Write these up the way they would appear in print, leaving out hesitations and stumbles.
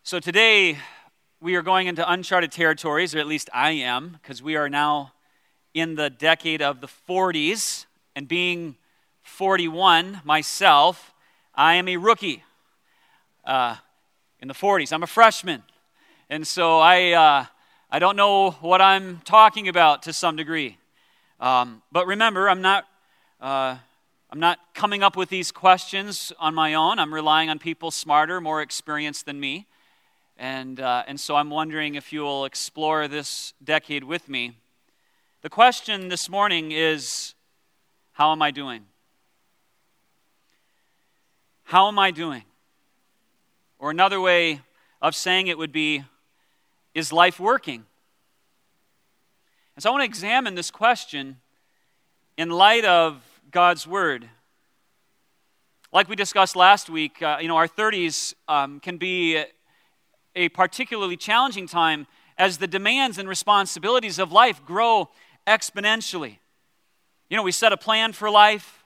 So today we are going into uncharted territories, or at least I am, because we are now in the decade of the 40s, and being 41 myself, I am a rookie in the 40s. I'm a freshman, and so I don't know what I'm talking about to some degree. But remember, I'm not coming up with these questions on my own. I'm relying on people smarter, more experienced than me. And so I'm wondering if you will explore this decade with me. The question this morning is, how am I doing? How am I doing? Or another way of saying it would be, is life working? And so I want to examine this question in light of God's Word. Like we discussed last week, our 30s can be a particularly challenging time as the demands and responsibilities of life grow exponentially. We set a plan for life.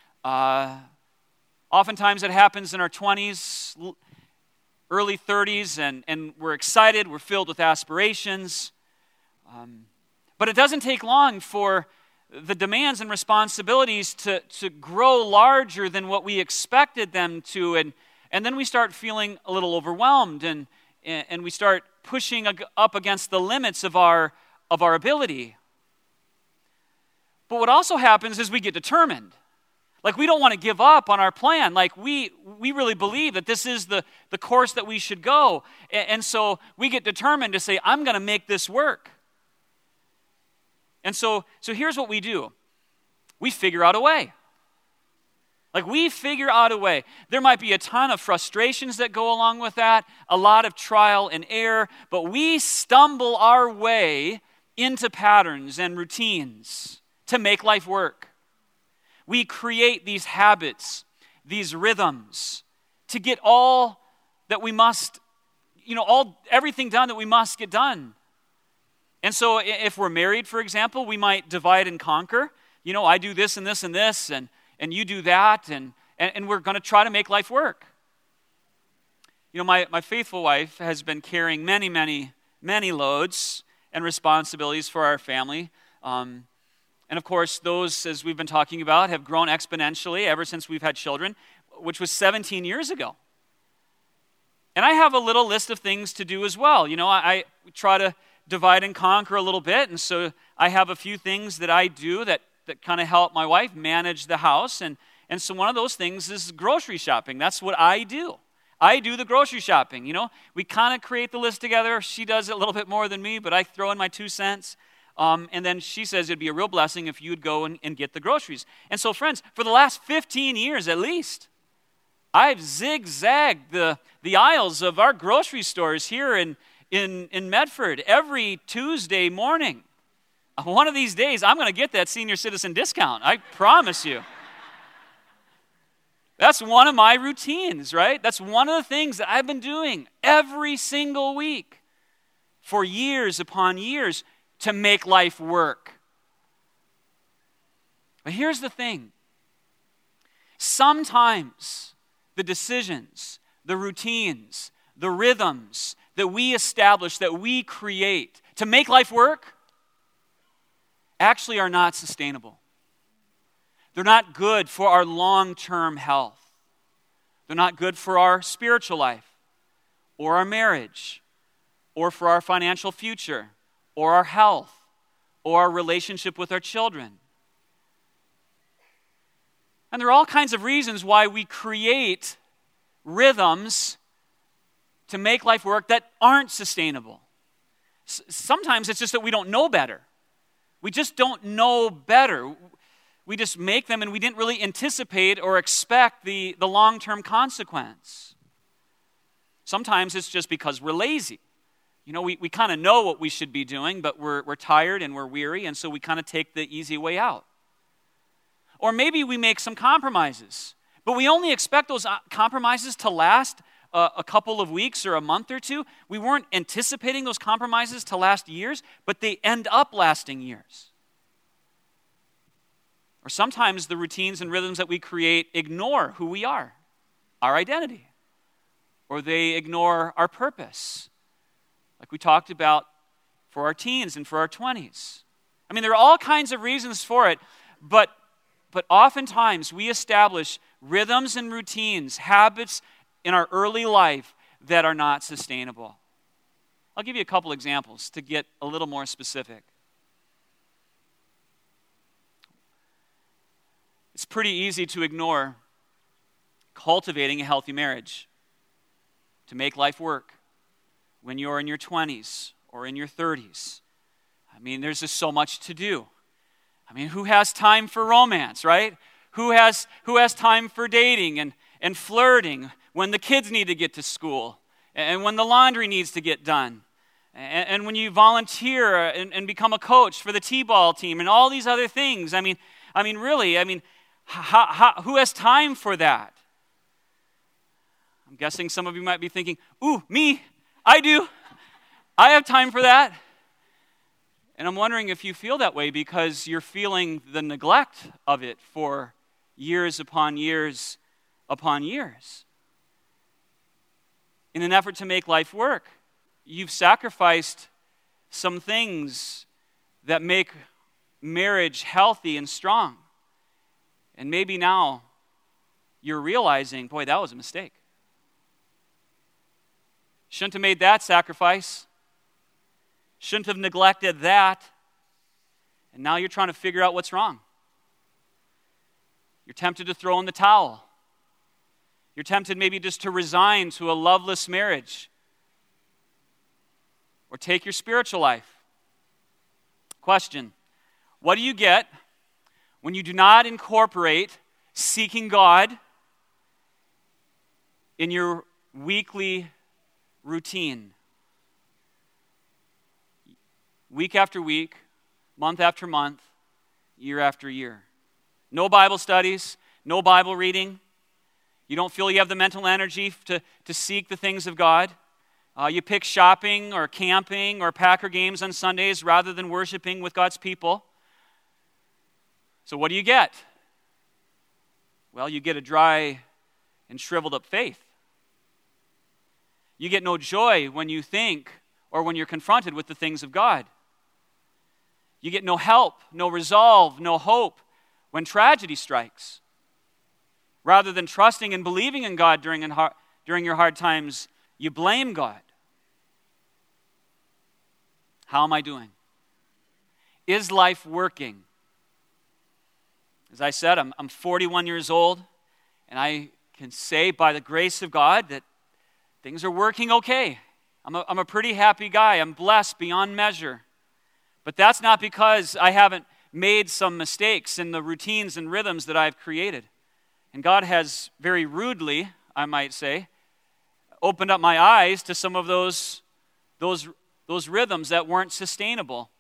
Oftentimes it happens in our 20s, early 30s, and we're excited, we're filled with aspirations. But it doesn't take long for the demands and responsibilities to grow larger than what we expected them to, and then we start feeling a little overwhelmed, and we start pushing up against the limits of our ability. But what also happens is we get determined. Like, we don't want to give up on our plan. Like, we really believe that this is the course that we should go. And so we get determined to say, I'm going to make this work. And so here's what we do. We figure out a way. Like, we figure out a way. There might be a ton of frustrations that go along with that, a lot of trial and error, but we stumble our way into patterns and routines to make life work. We create these habits, these rhythms, to get all that we must, everything done that we must get done. And so if we're married, for example, we might divide and conquer. I do this and this and this, and you do that, and we're going to try to make life work. My faithful wife has been carrying many, many, many loads and responsibilities for our family. And of course, those, as we've been talking about, have grown exponentially ever since we've had children, which was 17 years ago. And I have a little list of things to do as well. I try to divide and conquer a little bit, and so I have a few things that I do that kind of help my wife manage the house, and so one of those things is grocery shopping. That's what I do. I do the grocery shopping. We kind of create the list together. She does it a little bit more than me, but I throw in my 2 cents. And then she says it'd be a real blessing if you'd go and get the groceries. And so, friends, for the last 15 years at least, I've zigzagged the aisles of our grocery stores here in Medford every Tuesday morning. One of these days, I'm going to get that senior citizen discount. I promise you. That's one of my routines, right? That's one of the things that I've been doing every single week for years upon years to make life work. But here's the thing. Sometimes the decisions, the routines, the rhythms that we establish, that we create to make life work, actually are not sustainable. They're not good for our long-term health. They're not good for our spiritual life, or our marriage, or for our financial future, or our health, or our relationship with our children. And there are all kinds of reasons why we create rhythms to make life work that aren't sustainable. Sometimes it's just that we don't know better. We just don't know better. We just make them, and we didn't really anticipate or expect the long-term consequence. Sometimes it's just because we're lazy. We kind of know what we should be doing, but we're tired and we're weary, and so we kind of take the easy way out. Or maybe we make some compromises, but we only expect those compromises to last a couple of weeks or a month or two. We weren't anticipating those compromises to last years, but they end up lasting years. Or sometimes the routines and rhythms that we create ignore who we are, our identity. or they ignore our purpose, like we talked about for our teens and for our 20s. I mean, there are all kinds of reasons for it, but oftentimes we establish rhythms and routines, habits in our early life that are not sustainable. I'll give you a couple examples to get a little more specific. It's pretty easy to ignore cultivating a healthy marriage, to make life work when you're in your 20s or in your 30s. I mean, there's just so much to do. I mean, who has time for romance, right? Who has time for dating and flirting when the kids need to get to school and when the laundry needs to get done and when you volunteer and become a coach for the T-ball team and all these other things? I mean, really, who has time for that? I'm guessing some of you might be thinking, ooh, me, I do. I have time for that. And I'm wondering if you feel that way because you're feeling the neglect of it for years upon years upon years. In an effort to make life work, you've sacrificed some things that make marriage healthy and strong. And maybe now you're realizing, boy, that was a mistake. Shouldn't have made that sacrifice. Shouldn't have neglected that. And now you're trying to figure out what's wrong. You're tempted to throw in the towel. You're tempted maybe just to resign to a loveless marriage. Or take your spiritual life. Question: what do you get when you do not incorporate seeking God in your weekly routine? Week after week, month after month, year after year. No Bible studies, no Bible reading. You don't feel you have the mental energy to seek the things of God. You pick shopping or camping or Packer games on Sundays rather than worshiping with God's people. So what do you get? Well, you get a dry and shriveled up faith. You get no joy when you think or when you're confronted with the things of God. You get no help, no resolve, no hope when tragedy strikes. Rather than trusting and believing in God during your hard times, you blame God. How am I doing? Is life working? As I said, I'm 41 years old, and I can say by the grace of God that things are working okay. I'm a pretty happy guy. I'm blessed beyond measure. But that's not because I haven't made some mistakes in the routines and rhythms that I've created. And God has very rudely, I might say, opened up my eyes to some of those rhythms that weren't sustainable.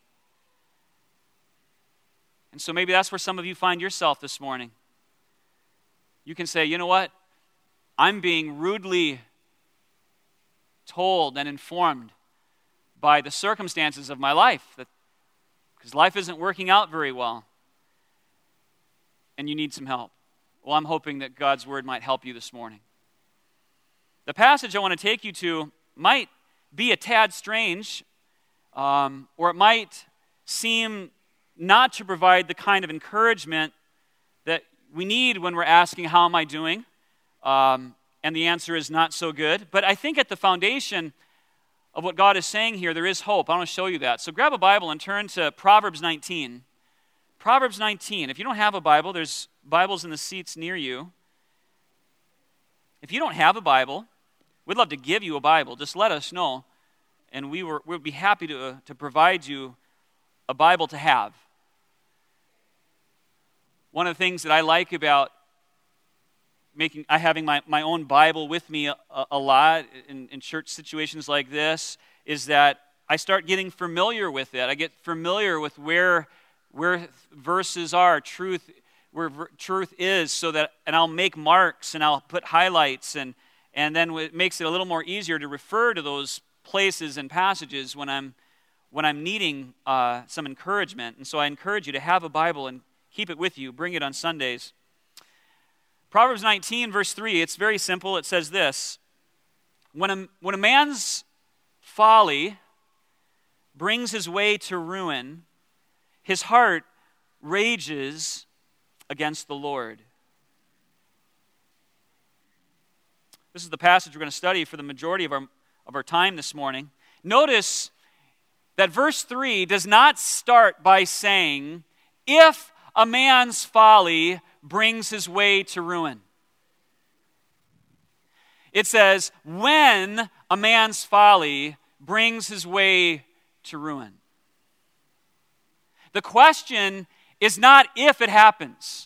And so maybe that's where some of you find yourself this morning. You can say, you know what? I'm being rudely told and informed by the circumstances of my life, because life isn't working out very well, and you need some help. Well, I'm hoping that God's word might help you this morning. The passage I want to take you to might be a tad strange, or it might seem not to provide the kind of encouragement that we need when we're asking, how am I doing? And the answer is not so good. But I think at the foundation of what God is saying here, there is hope. I want to show you that. So grab a Bible and turn to Proverbs 19. Proverbs 19. If you don't have a Bible, there's Bibles in the seats near you. If you don't have a Bible, we'd love to give you a Bible. Just let us know, and we'd be happy to provide you a Bible to have. One of the things that I like about having my own Bible with me a lot in church situations like this is that I start getting familiar with it. I get familiar with where verses are, where truth is, and I'll make marks and I'll put highlights, and then it makes it a little more easier to refer to those places and passages when I'm needing some encouragement. And so I encourage you to have a Bible and keep it with you. Bring it on Sundays. Proverbs 19, verse 3, it's very simple. It says this: when a man's folly brings his way to ruin, his heart rages against the Lord. This is the passage we're going to study for the majority of our time this morning. Notice that verse 3 does not start by saying, if a man's folly brings his way to ruin. It says, when a man's folly brings his way to ruin. The question is not if it happens.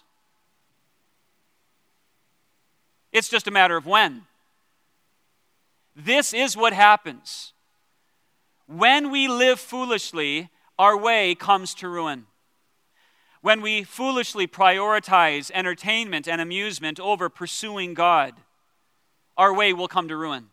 It's just a matter of when. This is what happens. When we live foolishly, our way comes to ruin. When we foolishly prioritize entertainment and amusement over pursuing God, our way will come to ruin.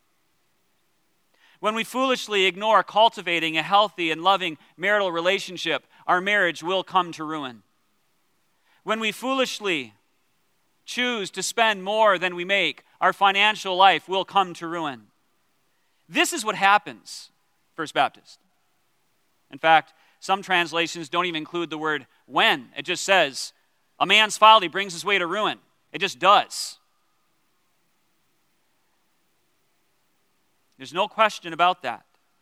When we foolishly ignore cultivating a healthy and loving marital relationship, our marriage will come to ruin. When we foolishly choose to spend more than we make, our financial life will come to ruin. This is what happens, First Baptist. In fact, some translations don't even include the word when. It just says, a man's folly brings his way to ruin. It just does. There's no question about that.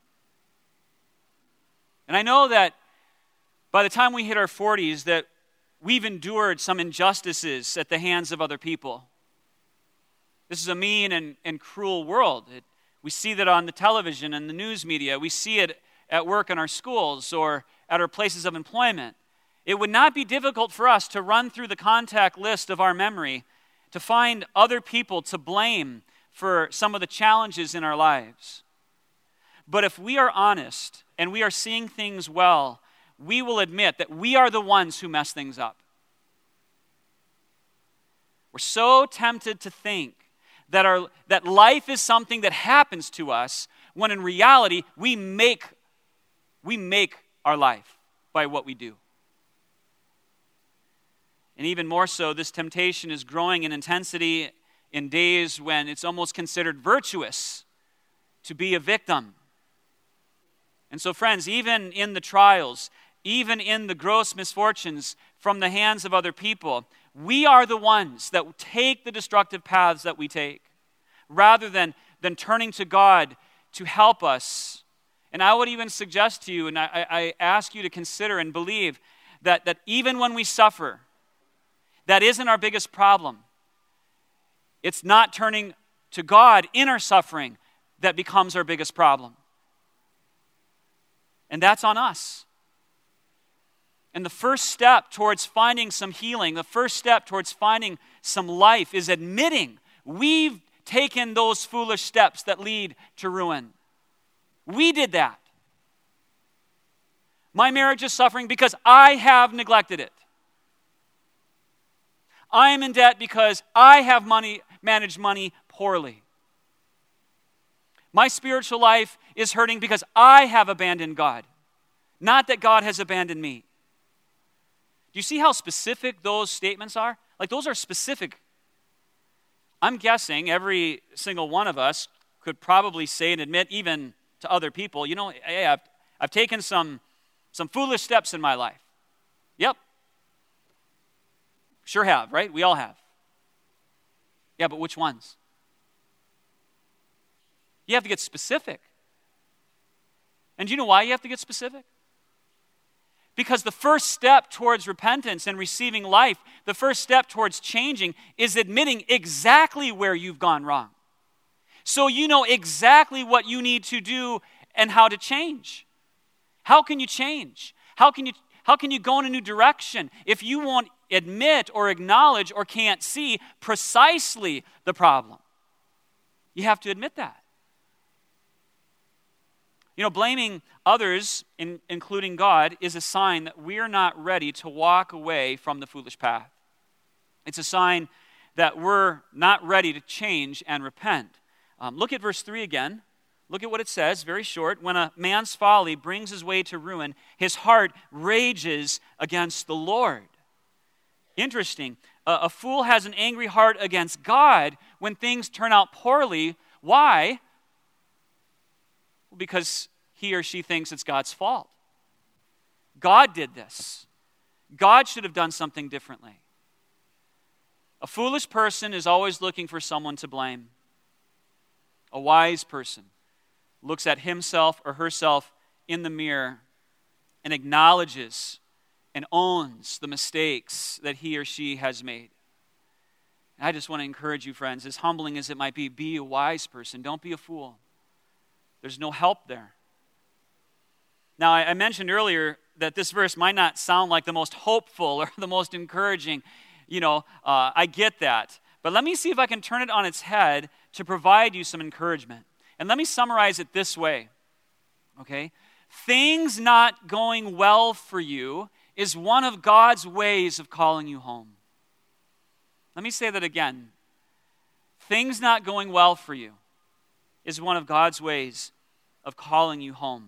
And I know that by the time we hit our 40s that we've endured some injustices at the hands of other people. This is a mean and cruel world. We see that on the television and the news media. We see it at work in our schools or at our places of employment. It would not be difficult for us to run through the contact list of our memory to find other people to blame for some of the challenges in our lives. But if we are honest and we are seeing things well, we will admit that we are the ones who mess things up. We're so tempted to think that life is something that happens to us, when in reality, we make our life by what we do. And even more so, this temptation is growing in intensity in days when it's almost considered virtuous to be a victim. And so, friends, even in the trials, even in the gross misfortunes from the hands of other people, we are the ones that take the destructive paths that we take, rather than turning to God to help us. And I would even suggest to you, and I ask you to consider and believe that even when we suffer, that isn't our biggest problem. It's not turning to God in our suffering that becomes our biggest problem. And that's on us. And the first step towards finding some healing, the first step towards finding some life is admitting we've taken those foolish steps that lead to ruin. We did that. My marriage is suffering because I have neglected it. I am in debt because I have managed money poorly. My spiritual life is hurting because I have abandoned God, not that God has abandoned me. Do you see how specific those statements are? Like, those are specific. I'm guessing every single one of us could probably say and admit, even to other people, hey, I've taken some foolish steps in my life. Yep. Sure have, right? We all have. Yeah, but which ones? You have to get specific. And do you know why you have to get specific? Because the first step towards repentance and receiving life, the first step towards changing, is admitting exactly where you've gone wrong. So you know exactly what you need to do and how to change. How can you change? How can you go in a new direction if you won't admit or acknowledge or can't see precisely the problem? You have to admit that. Blaming others, including God, is a sign that we're not ready to walk away from the foolish path. It's a sign that we're not ready to change and repent. Look at verse 3 again. Look at what it says, very short. When a man's folly brings his way to ruin, his heart rages against the Lord. Interesting. A fool has an angry heart against God when things turn out poorly, Why? Well, because he or she thinks it's God's fault. God did this. God should have done something differently. A foolish person is always looking for someone to blame. A wise person looks at himself or herself in the mirror and acknowledges and owns the mistakes that he or she has made. And I just want to encourage you, friends, as humbling as it might be a wise person. Don't be a fool. There's no help there. Now, I mentioned earlier that this verse might not sound like the most hopeful or the most encouraging. I get that. But let me see if I can turn it on its head to provide you some encouragement. And let me summarize it this way, okay? Things not going well for you is one of God's ways of calling you home. Let me say that again. Things not going well for you is one of God's ways of calling you home.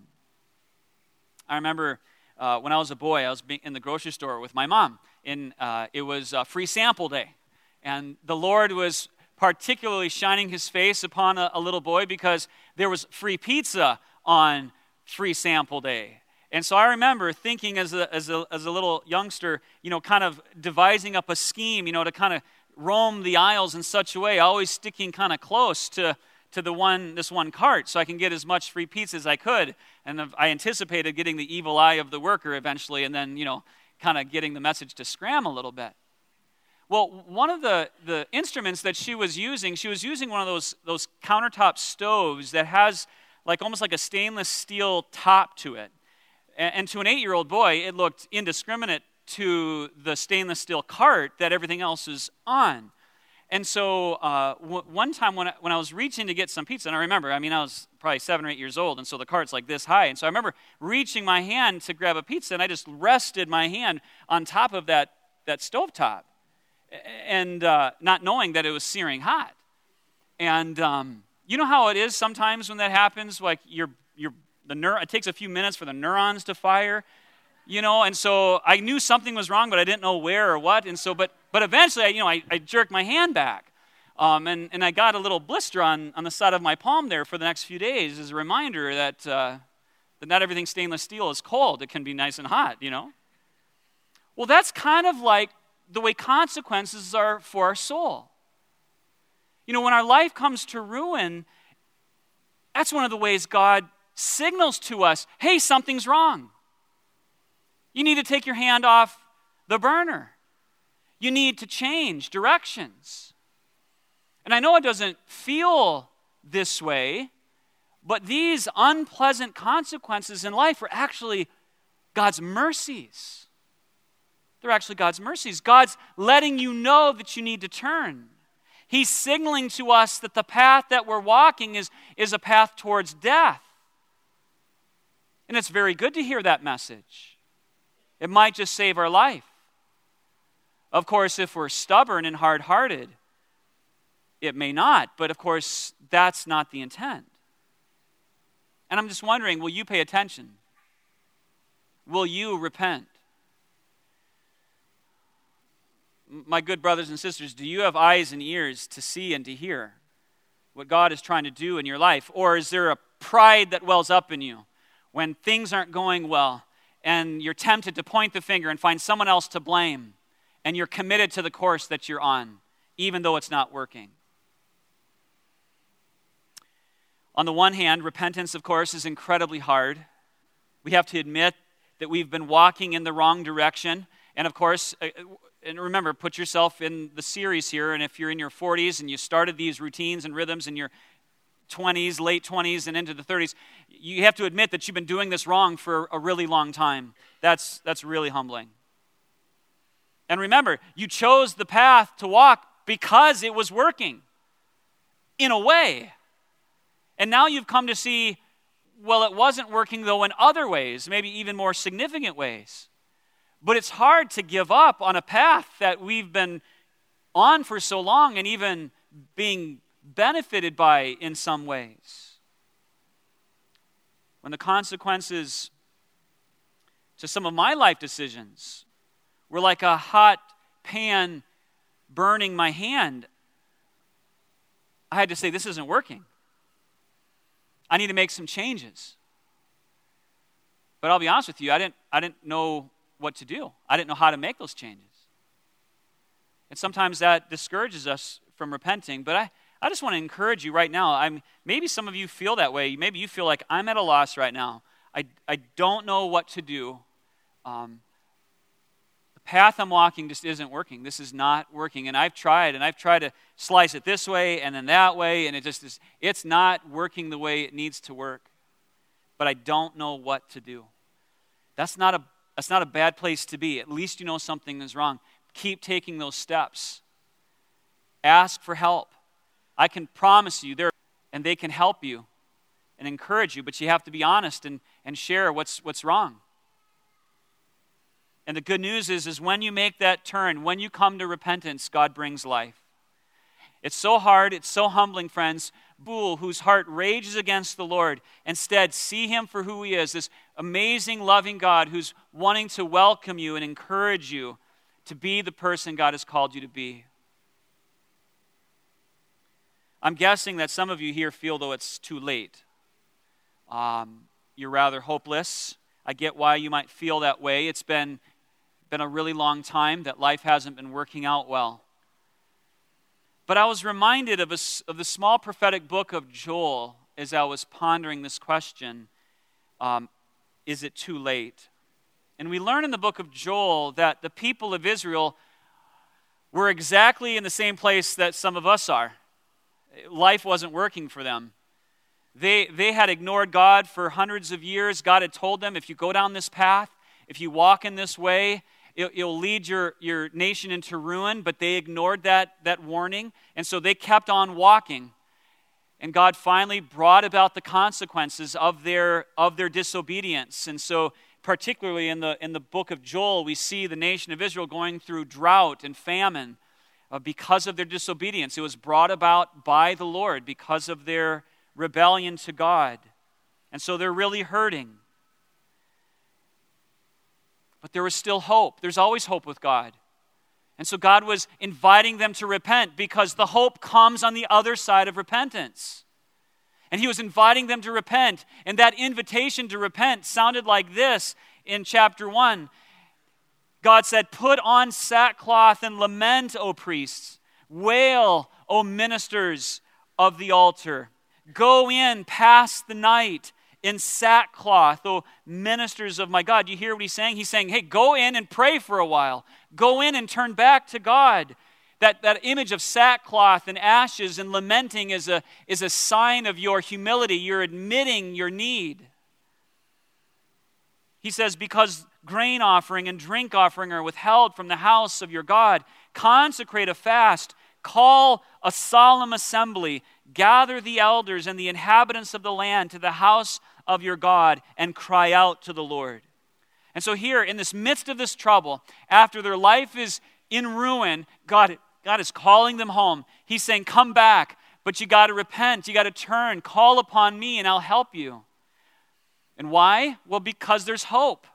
I remember when I was a boy, I was in the grocery store with my mom, and it was free sample day. And the Lord was particularly shining his face upon a little boy because there was free pizza on free sample day. And so I remember thinking as a little youngster, kind of devising up a scheme, to kind of roam the aisles in such a way, always sticking kind of close to this one cart so I can get as much free pizza as I could. And I anticipated getting the evil eye of the worker eventually and then, kind of getting the message to scram a little bit. Well, one of the instruments that she was using one of those countertop stoves that has almost like a stainless steel top to it. And to an 8-year-old boy, it looked indiscriminate to the stainless steel cart that everything else is on. And so one time when I was reaching to get some pizza, and I remember, I was probably 7 or 8 years old, and so the cart's like this high. And so I remember reaching my hand to grab a pizza, and I just rested my hand on top of that stovetop, and not knowing that it was searing hot. And you know how it is sometimes when that happens, like it takes a few minutes for the neurons to fire. And so I knew something was wrong, but I didn't know where or what. And so, but eventually, I jerked my hand back, and I got a little blister on the side of my palm there for the next few days as a reminder that not everything stainless steel is cold. It can be nice and hot, Well, that's kind of like the way consequences are for our soul. When our life comes to ruin, that's one of the ways God signals to us, hey, something's wrong. You need to take your hand off the burner. You need to change directions. And I know it doesn't feel this way, but these unpleasant consequences in life are actually God's mercies. They're actually God's mercies. God's letting you know that you need to turn. He's signaling to us that the path that we're walking is a path towards death. And it's very good to hear that message. It might just save our life. Of course, if we're stubborn and hard-hearted, it may not. But of course, that's not the intent. And I'm just wondering, will you pay attention? Will you repent? My good brothers and sisters, do you have eyes and ears to see and to hear what God is trying to do in your life? Or is there a pride that wells up in you when things aren't going well and you're tempted to point the finger and find someone else to blame, and you're committed to the course that you're on, even though it's not working? On the one hand, repentance, of course, is incredibly hard. We have to admit that we've been walking in the wrong direction. And of course, and remember, put yourself in the series here, and if you're in your 40s and you started these routines and rhythms in your 20s, late 20s, and into the 30s, you have to admit that you've been doing this wrong for a really long time. That's really humbling. And remember, you chose the path to walk because it was working, in a way. And now you've come to see, well, it wasn't working, though, in other ways, maybe even more significant ways. But it's hard to give up on a path that we've been on for so long and even being benefited by in some ways. When the consequences to some of my life decisions were like a hot pan burning my hand, I had to say, this isn't working. I need to make some changes. But I'll be honest with you, I didn't know what to do. I didn't know how to make those changes. And sometimes that discourages us from repenting. But I just want to encourage you right now. Maybe some of you feel that way. Maybe you feel like I'm at a loss right now. I don't know what to do. The path I'm walking just isn't working. This is not working. And I've tried to slice it this way and then that way, and it's not working the way it needs to work. But I don't know what to do. That's not a bad place to be. At least you know something is wrong. Keep taking those steps. Ask for help. I can promise you and they can help you and encourage you, but you have to be honest and share what's wrong. And the good news is when you make that turn, when you come to repentance, God brings life. It's so hard, it's so humbling, friends. Fool whose heart rages against the Lord. Instead, see him for who he is, this amazing, loving God who's wanting to welcome you and encourage you to be the person God has called you to be. I'm guessing that some of you here feel though it's too late. You're rather hopeless. I get why you might feel that way. It's been a really long time that life hasn't been working out well. But I was reminded of the small prophetic book of Joel as I was pondering this question, is it too late? And we learn in the book of Joel that the people of Israel were exactly in the same place that some of us are. Life wasn't working for them. They had ignored God for hundreds of years. God had told them, if you go down this path, if you walk in this way, it'll lead your nation into ruin, but they ignored that warning, and so they kept on walking. And God finally brought about the consequences of their disobedience. And so, particularly in the book of Joel, we see the nation of Israel going through drought and famine because of their disobedience. It was brought about by the Lord because of their rebellion to God. And so they're really hurting. But there was still hope. There's always hope with God. And so God was inviting them to repent because the hope comes on the other side of repentance. And he was inviting them to repent. And that invitation to repent sounded like this in chapter 1. God said, "Put on sackcloth and lament, O priests. Wail, O ministers of the altar. Go in, pass the night in sackcloth, O ministers of my God." You hear what he's saying? He's saying, hey, go in and pray for a while. Go in and turn back to God. That image of sackcloth and ashes and lamenting is a sign of your humility. You're admitting your need. He says, because grain offering and drink offering are withheld from the house of your God, consecrate a fast, call a solemn assembly, gather the elders and the inhabitants of the land to the house of your God, and cry out to the Lord. And so here, in this midst of this trouble, after their life is in ruin, God is calling them home. He's saying, come back, but you got to repent, you got to turn, call upon me and I'll help you. And why? Well, because there's hope.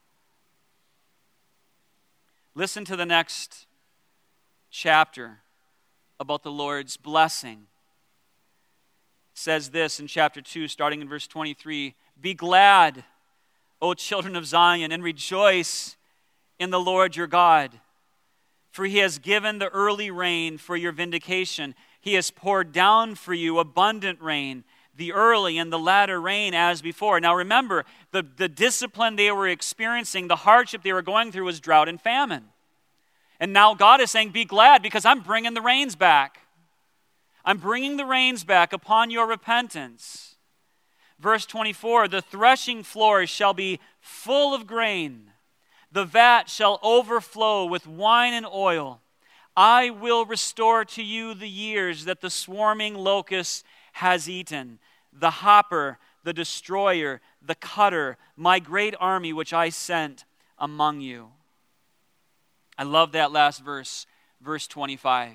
Listen to the next chapter about the Lord's blessing. It says this in chapter 2, starting in verse 23, "Be glad, O children of Zion, and rejoice in the Lord your God. For he has given the early rain for your vindication. He has poured down for you abundant rain, the early and the latter rain as before." Now remember, the discipline they were experiencing, the hardship they were going through was drought and famine. And now God is saying, be glad because I'm bringing the rains back. I'm bringing the rains back upon your repentance. Verse 24, "The threshing floor shall be full of grain. The vat shall overflow with wine and oil. I will restore to you the years that the swarming locust has eaten, the hopper, the destroyer, the cutter, my great army which I sent among you." I love that last verse, verse 25.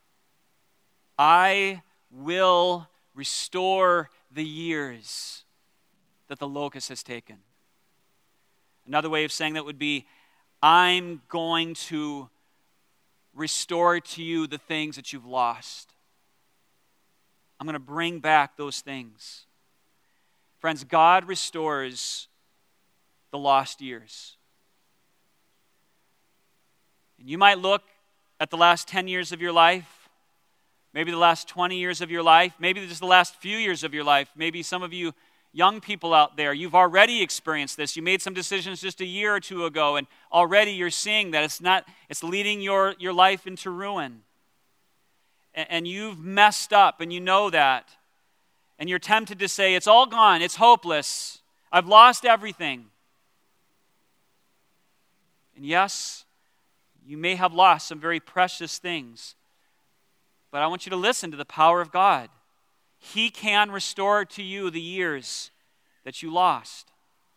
I will restore the years that the locust has taken. Another way of saying that would be, I'm going to restore to you the things that you've lost. I'm going to bring back those things. Friends, God restores the lost years. And you might look at the last 10 years of your life, maybe the last 20 years of your life, maybe just the last few years of your life. Maybe some of you young people out there, you've already experienced this. You made some decisions just a year or two ago, and already you're seeing that it's leading your life into ruin. And you've messed up, and you know that. And you're tempted to say, it's all gone, it's hopeless, I've lost everything. And yes, you may have lost some very precious things, but I want you to listen to the power of God. He can restore to you the years that you lost.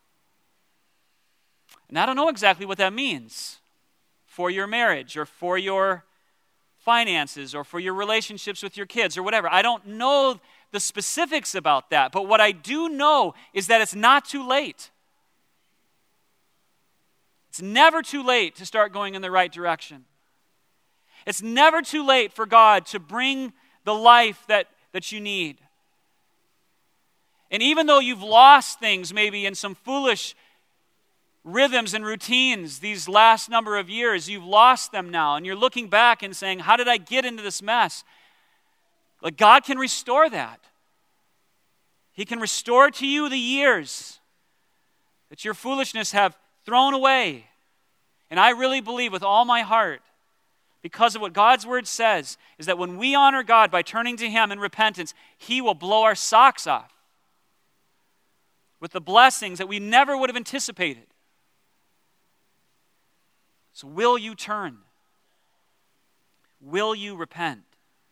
And I don't know exactly what that means for your marriage or for your finances or for your relationships with your kids or whatever. I don't know the specifics about that, but what I do know is that it's not too late. It's never too late to start going in the right direction. It's never too late for God to bring the life that you need. And even though you've lost things maybe in some foolish rhythms and routines these last number of years, you've lost them now, and you're looking back and saying, how did I get into this mess? Like, God can restore that. He can restore to you the years that your foolishness have thrown away. And I really believe with all my heart, because of what God's word says, is that when we honor God by turning to Him in repentance, He will blow our socks off with the blessings that we never would have anticipated. So will you turn? Will you repent?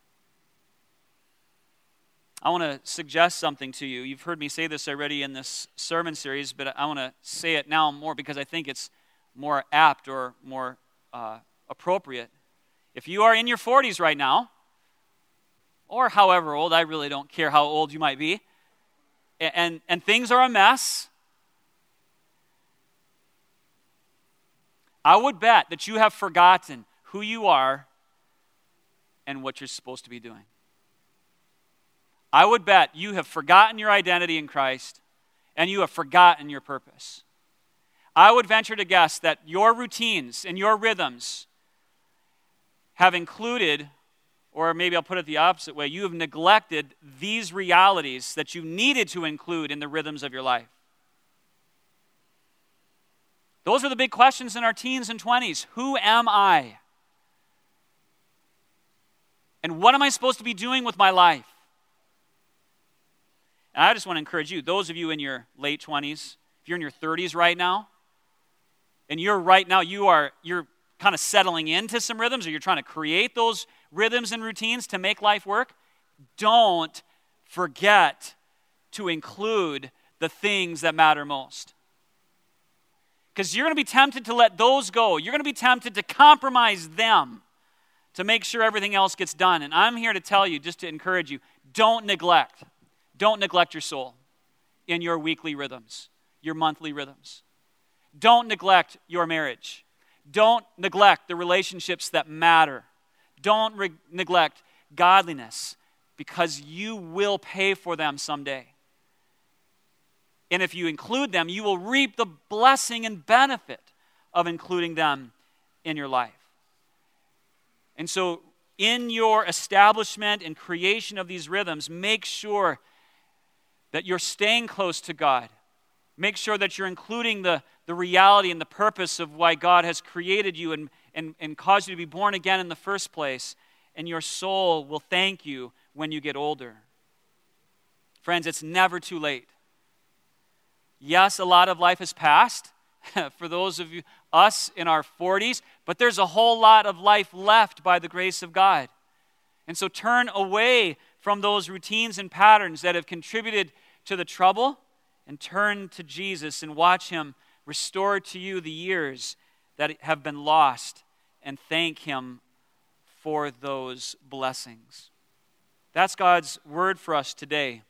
I want to suggest something to you. You've heard me say this already in this sermon series, but I want to say it now more because I think it's more apt or more appropriate. If you are in your 40s right now, or however old, I really don't care how old you might be, and things are a mess, I would bet that you have forgotten who you are and what you're supposed to be doing. I would bet you have forgotten your identity in Christ and you have forgotten your purpose. I would venture to guess that your routines and your rhythms have included, or maybe I'll put it the opposite way, you have neglected these realities that you needed to include in the rhythms of your life. Those are the big questions in our teens and 20s. Who am I? And what am I supposed to be doing with my life? And I just want to encourage you, those of you in your late 20s, if you're in your 30s right now, and you're kind of settling into some rhythms, or you're trying to create those rhythms and routines to make life work, don't forget to include the things that matter most. Because you're going to be tempted to let those go. You're going to be tempted to compromise them to make sure everything else gets done. And I'm here to tell you, just to encourage you, don't neglect your soul in your weekly rhythms, your monthly rhythms. Don't neglect your marriage. Don't neglect the relationships that matter. Don't neglect godliness, because you will pay for them someday. And if you include them, you will reap the blessing and benefit of including them in your life. And so in your establishment and creation of these rhythms, make sure that you're staying close to God. Make sure that you're including the reality and the purpose of why God has created you and caused you to be born again in the first place. And your soul will thank you when you get older. Friends, it's never too late. Yes, a lot of life has passed for those of us in our 40s, but there's a whole lot of life left by the grace of God. And so turn away from those routines and patterns that have contributed to the trouble and turn to Jesus and watch Him restore to you the years that have been lost, and thank Him for those blessings. That's God's word for us today.